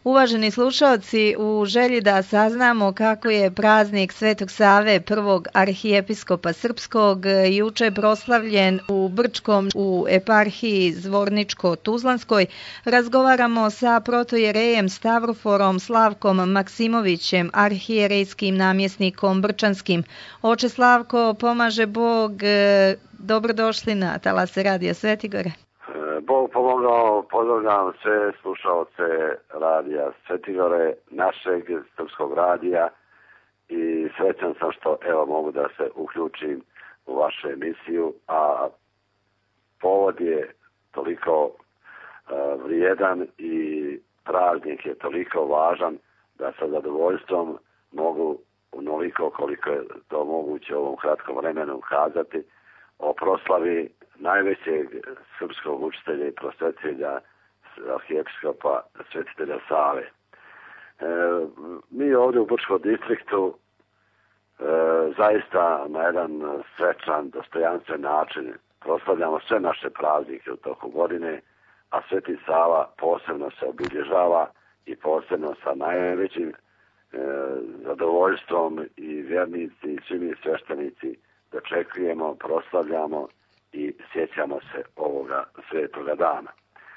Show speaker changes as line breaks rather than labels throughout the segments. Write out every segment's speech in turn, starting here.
Uvaženi slušaoci, u želji da saznamo kako je praznik Svetog Save, prvog arhijepiskopa srpskog, juče proslavljen u Brčkom u eparhiji Zvorničko-Tuzlanskoj, razgovaramo sa protojerejem Stavroforom Slavkom Maksimovićem, arhijerejskim namjesnikom Brčanskim. Oče Slavko, pomaže Bog, dobrodošli na talase Radija Svetigore.
Bog pomogao, pozdravljam sve slušalce Radija Svetigore, našeg srpskog radija, i srećan sam što mogu da se uključim u vašu emisiju, a povod je toliko vrijedan i praznik je toliko važan da sa zadovoljstvom mogu onoliko koliko je to moguće u ovom kratkom vremenu kazati o proslavi najvećeg srpskog učitelja i prosvetitelja, arhijepiskopa svetitelja Save. Mi ovdje u Brčkom distriktu zaista na jedan srećan, dostojanstven način proslavljamo sve naše praznike u toku godine, a Sveti Sava posebno se obilježava i posebno sa najvećim zadovoljstvom i vjernici i svi mi sveštenici dočekujemo, proslavljamo i sjećamo se ovoga svetoga dana.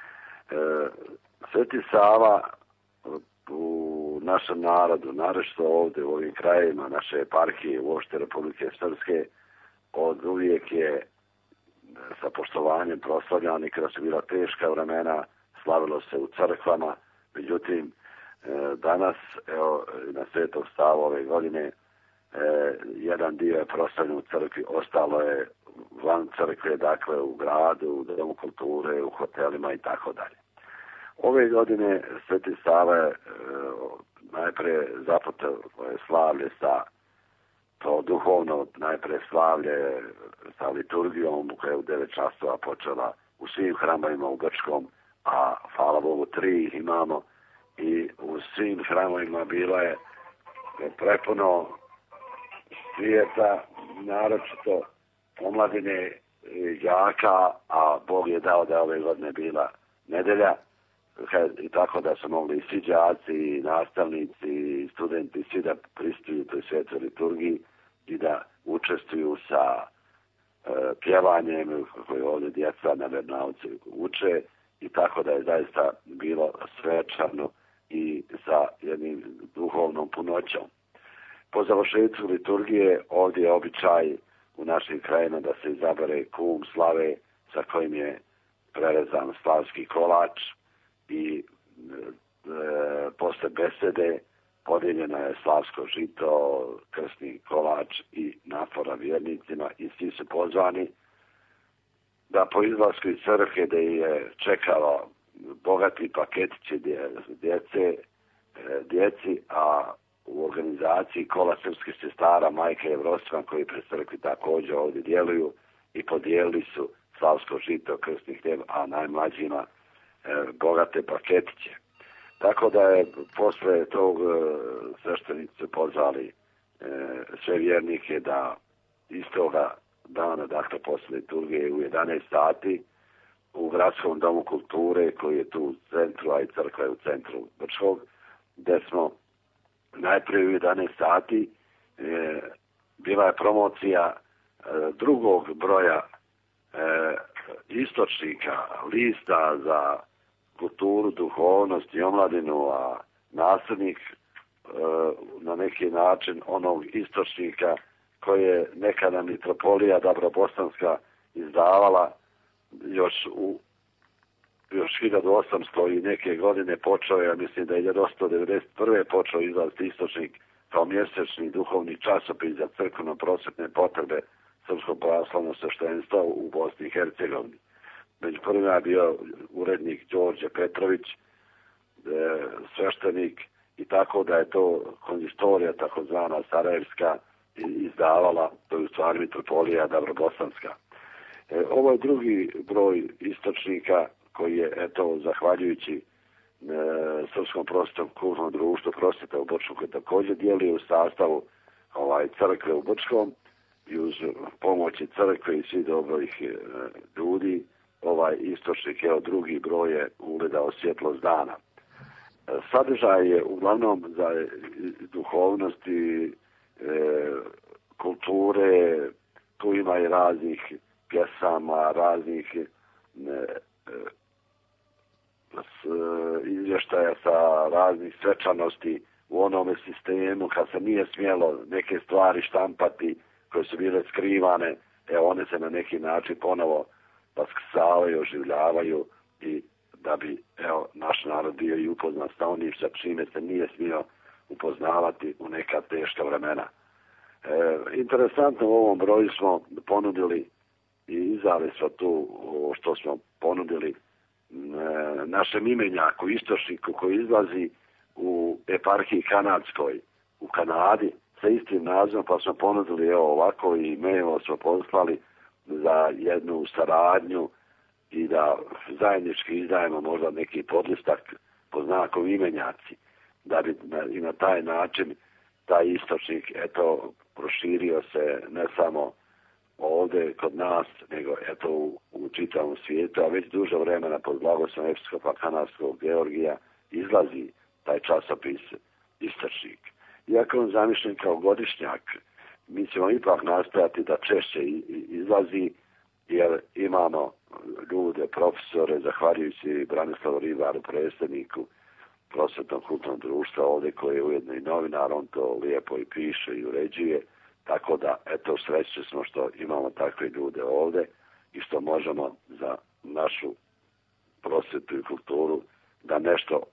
Sveti Sava u našem narodu, naročito ovdje u ovim krajevima naše eparhije, uopšte Republike Srpske, od uvijek je sa poštovanjem proslavljan i kada su bila teška vremena, slavilo se u crkvama. Međutim, danas, na Svetog Stavu ove godine, jedan dio je proslavljen u crkvi, ostalo je van crkve, dakle u gradu, u domu kulture, u hotelima i tako dalje. Ove godine Sveti Sava je najprije započeo slavlje sa to duhovno, najprije slavlje sa liturgijom koja je u 9 časova počela u svim hramovima u Brčkom, a hvala Bogu 3 ih imamo, i u svim hramovima bilo je prepuno svijeta, naročito omladine, đaka, a Bog je dao da ove godine bila nedelja, i tako da su mogli i svi đaci, i nastavnici, i studenti, svi da pristuju toj svetoj liturgiji i da učestvuju sa pjevanjem koje ovdje djeca na vernauci uče, i tako da je zaista bilo svečano i sa jednim duhovnom punoćom. Po završetku liturgije ovdje je običaj u našim krajima da se izabere kum slave sa kojim je prerezan slavski kolač, i posle besede podijeljeno je slavsko žito, krsni kolač i nafora vjernicima, i svi su pozvani da po izlasku iz crkve gdje je čekalo bogati paketići djeci, a u organizaciji Kola srpskih sestara Majke Evrostima koji pred crkvi također ovdje djeluju i podijelili su slavsko žito krsnih hljeba, a najmlađima bogate paketiće. Tako da je posle tog sveštenici pozvali sve vjernike da istoga dana, dakle posle liturgije u 11 sati u Gradskom domu kulture koji je tu u centru, a i crkva je u centru Brčkog, gdje smo najprije u 11 sati bila je promocija drugog broja istočnika, lista za kulturu, duhovnost i omladinu, a nasljednik na neki način onog istočnika koje je nekada mitropolija Dabrobosanska izdavala još 1800 i neke godine počeo je, ja mislim da je 1891. počeo izlaziti istočnik kao mjesečni duhovni časopis za crkveno-prosvetne potrebe Srpskog pravoslavnog sveštenstva u Bosni i Hercegovini. Među prvima je bio urednik Đorđe Petrović, sveštenik, i tako da je to konzistorija takozvana Sarajevska izdavala, to je u stvari mitropolija Dabrobosanska. Ovo je drugi broj istočnika koji je, zahvaljujući Srpskom prosvetnom kulturnom društvu Prosvjeta u Brčkom, koji također dijeli u sastavu crkve u Brčkom, i uz pomoći crkve i svi dobrih ljudi, ovaj istočnik, drugi broj je ugledao svjetlost dana. Sadržaj je uglavnom za duhovnosti, kulture, tu ima i raznih pjesama, raznih izvještaja sa raznih svečanosti u onome sistemu, kad se nije smjelo neke stvari štampati koje su bile skrivane, one se na neki način ponovo vaskrsavaju, oživljavaju i da bi naš narod bio i upoznat sa onim sa čime se nije smio upoznavati u neka teška vremena. Interesantno, u ovom broju smo ponudili i izdali smo tu što smo ponudili našem imenjaku, istočniku koji izlazi u eparhiji kanadskoj u Kanadi sa istim nazivom, pa smo ponudili ovako i mail smo poslali za jednu saradnju i da zajednički izdajemo možda neki podlistak po znakom imenjaci, da bi i na taj način taj istočnik proširio se ne samo ovdje kod nas, nego u čitavom svijetu, a već duže vremena pod blagoslovom episkopa kanadskog Georgija izlazi taj časopis Istočnik. Iako on zamišljen kao godišnjak, mi ćemo ipak nastojati da češće izlazi, jer imamo ljude, profesore, zahvaljujući Branislavu Ribaru, predsjedniku Prosvetnog kulturnog društva ovdje, koji je ujedno i novinar, on to lijepo i piše i uređuje, tako da srećni smo što imamo takve ljude ovdje i što možemo za našu prosvetu i kulturu da nešto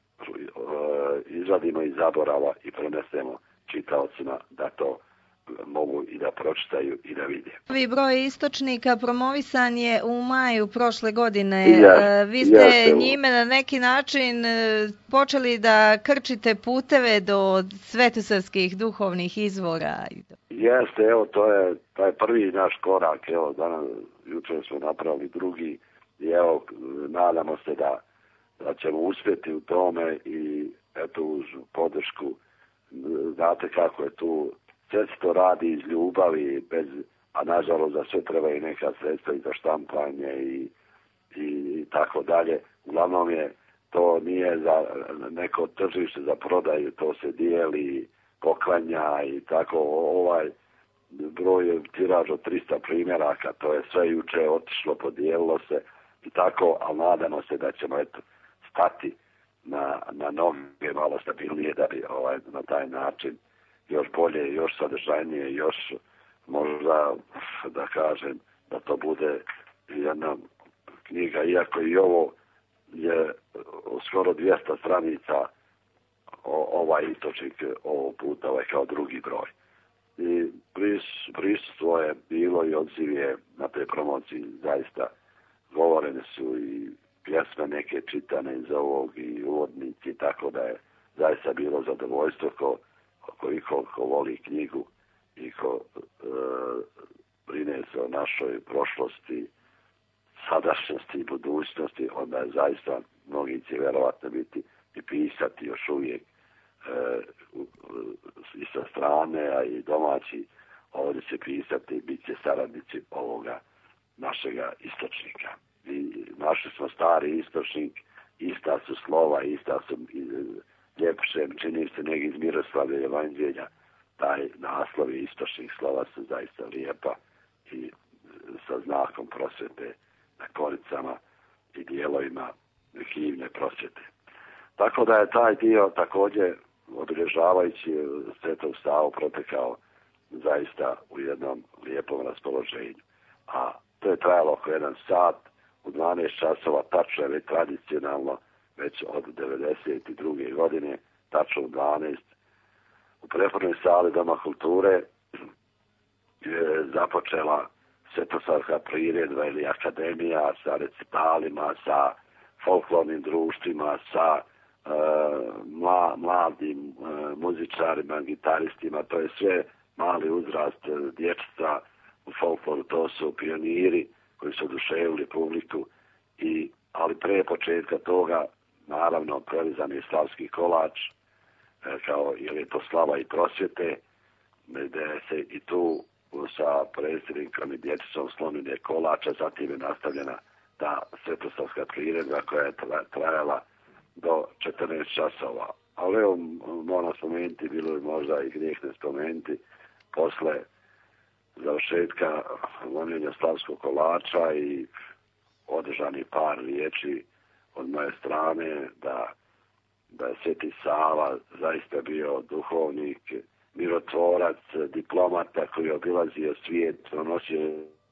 izvadimo iz zaborava i prenesemo čitaocima da to mogu i da pročitaju i da vide.
Ovi broj istočnika promovisan je u maju prošle godine. Vi ste njime na neki način počeli da krčite puteve do svetosavskih duhovnih izvora.
Jeste, to je taj prvi naš korak. Danas, jučer smo napravili drugi i nadamo se da ćemo uspjeti u tome i uz podršku. Znate kako je tu, sve se to radi iz ljubavi, a nažalost za sve treba i neka sredstva i za štampanje i tako dalje. Uglavnom to nije za neko tržište za prodaju, to se dijeli, poklanja i tako. Ovaj broj je tiraž od 300 primjeraka, to je sve juče otišlo, podijelilo se i tako, ali nadamo se da ćemo stati na noge malo stabilnije, da bi na taj način još bolje, još sadržajnije, još možda da kažem da to bude jedna knjiga, iako i ovo je skoro 200 stranica, ovaj istočnik ovog puta kao drugi broj. I prisustvo je bilo i odziv je na te promociji, zaista govorene su i pjesme neke čitane iz ovog i uvodnici, tako da je zaista bilo zadovoljstvo ko voli knjigu i ko brine se o našoj prošlosti, sadašnjosti i budućnosti, onda je zaista mnogi će vjerovatno biti i pisati još uvijek i sa strane, a i domaći ovdje će pisati i bit će saradnici ovoga našega istočnika. I našli smo stari istočnik, ista su slova, ista su ljepše, čini se neki iz Miroslavlja Evanđelja, taj naslov i istočnih slova su zaista lijepa i sa znakom prosvjete na koricama i dijelovima himne prosvjete. Tako da je taj dio također obilježavajući Svetog Savu protekao zaista u jednom lijepom raspoloženju. A to je trajalo oko 1 sat, u 12 časova, tačno je već tradicionalno, već od 1992. godine, tačno u 12, u prethodnoj sali Doma kulture je započela svetosavska priredba ili akademija sa recitalima, sa folklornim društvima, sa mladim muzičarima, gitaristima, to je sve mali uzrast dječstva u folkloru, to su pioniri koji su oduševili publiku, ali pre početka toga naravno prelizan je slavski kolač, kao je to slava i prosvjete, gdje se i tu sa predsjednikom i dječicom slonine kolača, zatim je nastavljena ta svetosavska priredba koja je trajala do 14 časova. Ali evo, moram spomenuti, bilo je možda i grijeh ne spomenuti, posle završetka lomljenja slavskog kolača i održani par riječi od moje strane da je Sveti Sava zaista bio duhovnik, mirotvorac, diplomata koji je obilazio svijet, donosio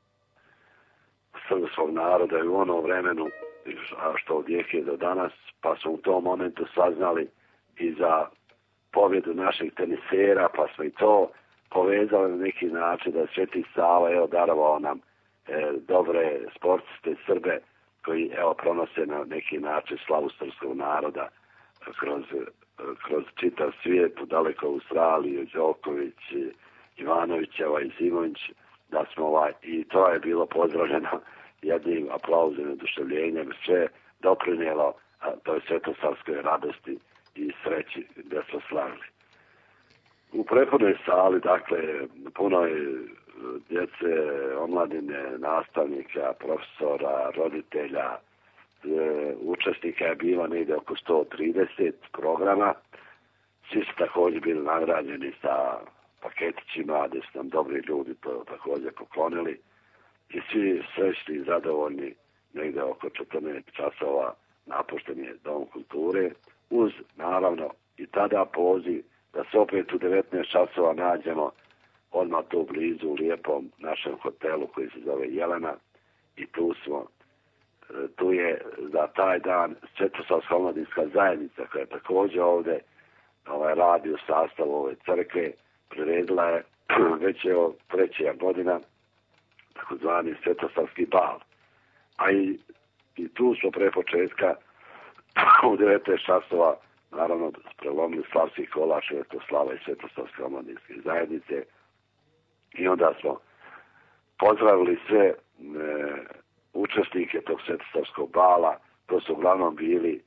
srce svog naroda i u onom vremenu, a što od vijeke do danas, pa smo u tom momentu saznali i za pobjedu naših tenisera, pa smo i to povezali na neki način da je Sveti Sava darovao nam dobre sportiste Srbe koji pronose na neki način slavu srpskog naroda kroz čitav svijet, daleko u Australiju, Đoković, Ivanović, i Zimović, da smo i to je bilo pozdravljeno jednim aplauzom i oduševljenjem, sve doprinijelo toj svetosavskoj radosti i sreći gdje smo slavili. U prethodnoj sali, dakle, puno je djece, omladine, nastavnika, profesora, roditelja, učesnika je bilo negdje oko 130 programa. Svi su također bili nagrađeni sa paketićima, gdje su nam dobri ljudi to također poklonili. I svi srećni i zadovoljni, negdje oko 14 časova napušten je Dom kulture, uz naravno i tada poziv da se opet u 19 časova nađemo odmah tu blizu u lijepom našem hotelu koji se zove Jelena i tu smo. Tu je za taj dan Svetosavska omladinska zajednica koja je također ovdje radi u sastavu ove crkve, priredila je već treća godina takozvani Svetosavski bal. A i tu smo pre početka u 19 časova naravno prelomili slavski kolač Svetoslava i Svetosavske omladinske zajednice i onda smo pozdravili sve učesnike tog Svetosavskog bala. To su uglavnom bili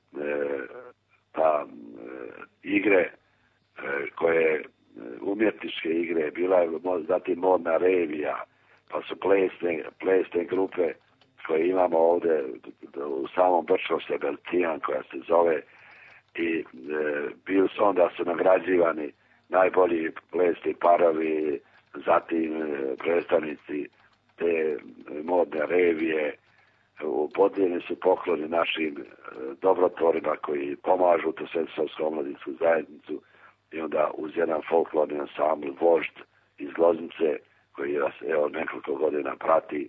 igre koje umjetničke igre, bila je zatim modna revija, pa su plesne grupe koje imamo ovdje u samom Brčkom Sebeltijan koja se zove i bili su onda su nagrađivani najbolji plesni parovi, zatim predstavnici te modne revije, podijeljeni su pokloni našim dobrotvorima koji pomažu tu Svetosavsku omladinsku zajednicu i onda uz jedan folklorni ansambl Vožd iz Loznice koji nas nekoliko godina prati.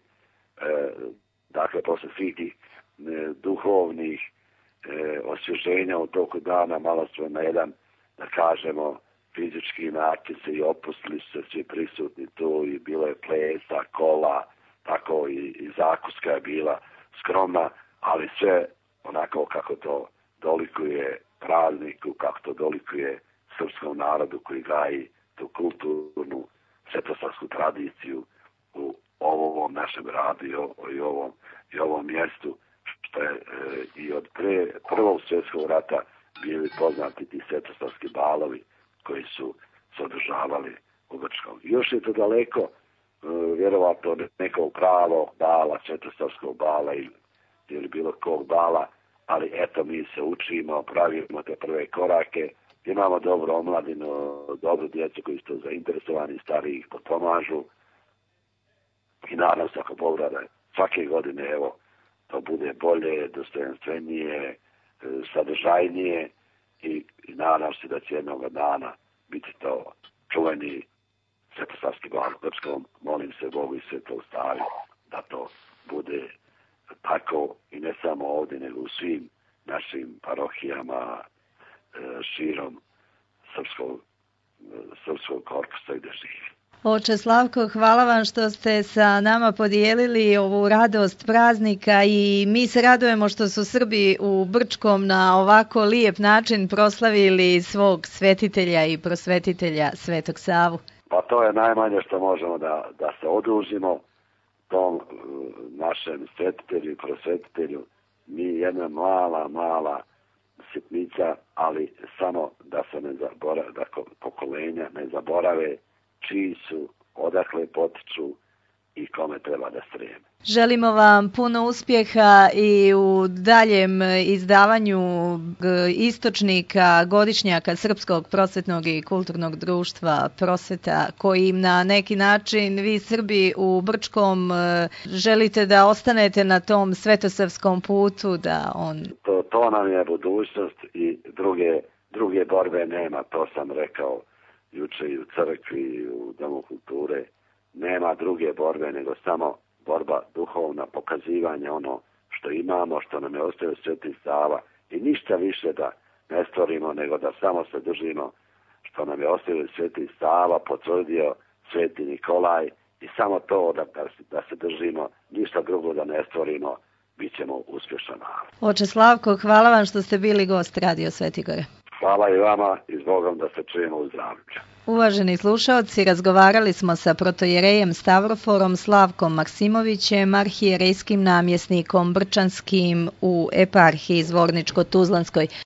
Dakle, posle svih tih duhovnih osvježenja u toku dana malo smo na jedan, da kažemo, fizički način se i opustili su se svi prisutni tu i bilo je plesa, kola, tako i zakuska je bila skromna, ali sve onako kako to dolikuje prazniku, kako to dolikuje srpskom narodu koji gaji tu kulturnu svetosavsku tradiciju u ovom našem gradu i ovom mjestu, što je i od Prvog svjetskog rata bili poznati ti svetosavski balovi koji su se održavali u Brčkom. Još je to daleko, vjerovatno nekog pravog bala, svetosavskog bala ili bilo kog bala, ali eto mi se učimo, pravimo te prve korake, imamo dobro omladinu, dobru djecu koji su zainteresovani, stariji ih pomažu i nadam se ako Bog da svake godine to bude bolje, dostojanstvenije, sadržajnije i nadam se da će jednog dana biti to čuveni Svetosavski bal u Brčkom. Molim se Bogu i Svetog Stavi da to bude tako i ne samo ovdje, nego u svim našim parohijama širom srpskog korpusa gdje živi.
Oče Slavko, hvala vam što ste sa nama podijelili ovu radost praznika i mi se radujemo što su Srbi u Brčkom na ovako lijep način proslavili svog svetitelja i prosvetitelja Svetog Savu.
Pa to je najmanje što možemo da se odužimo tom našem svetitelju i prosvetitelju. Mi jedna mala sitnica, ali samo da se ne zaborave, da pokolenja ne zaborave čiji su, odakle potiču i kome treba da streme.
Želimo vam puno uspjeha i u daljem izdavanju istočnika godišnjaka Srpskog prosvetnog i kulturnog društva Prosveta, kojim na neki način vi Srbi u Brčkom želite da ostanete na tom svetosavskom putu.
To nam je budućnost i druge borbe nema, to sam rekao juče i u crkvi i u Domu kulture. Nema druge borbe nego samo borba duhovna, pokazivanje ono što imamo, što nam je ostavio Sveti Sava i ništa više da ne stvorimo nego da samo se držimo što nam je ostavio Sveti Sava, potvrdio Sveti Nikolaj i samo to da se držimo, ništa drugo da ne stvorimo, bit ćemo uspješan narod.
Oče Slavko, hvala vam što ste bili gost Radio Svetigore.
Hvala i vama i zbogom da se čujemo u zdravlju.
Uvaženi slušaoci, razgovarali smo sa protojerejem Stavroforom Slavkom Maksimovićem, arhijerejskim namjesnikom Brčanskim u eparhiji Zvorničko-Tuzlanskoj.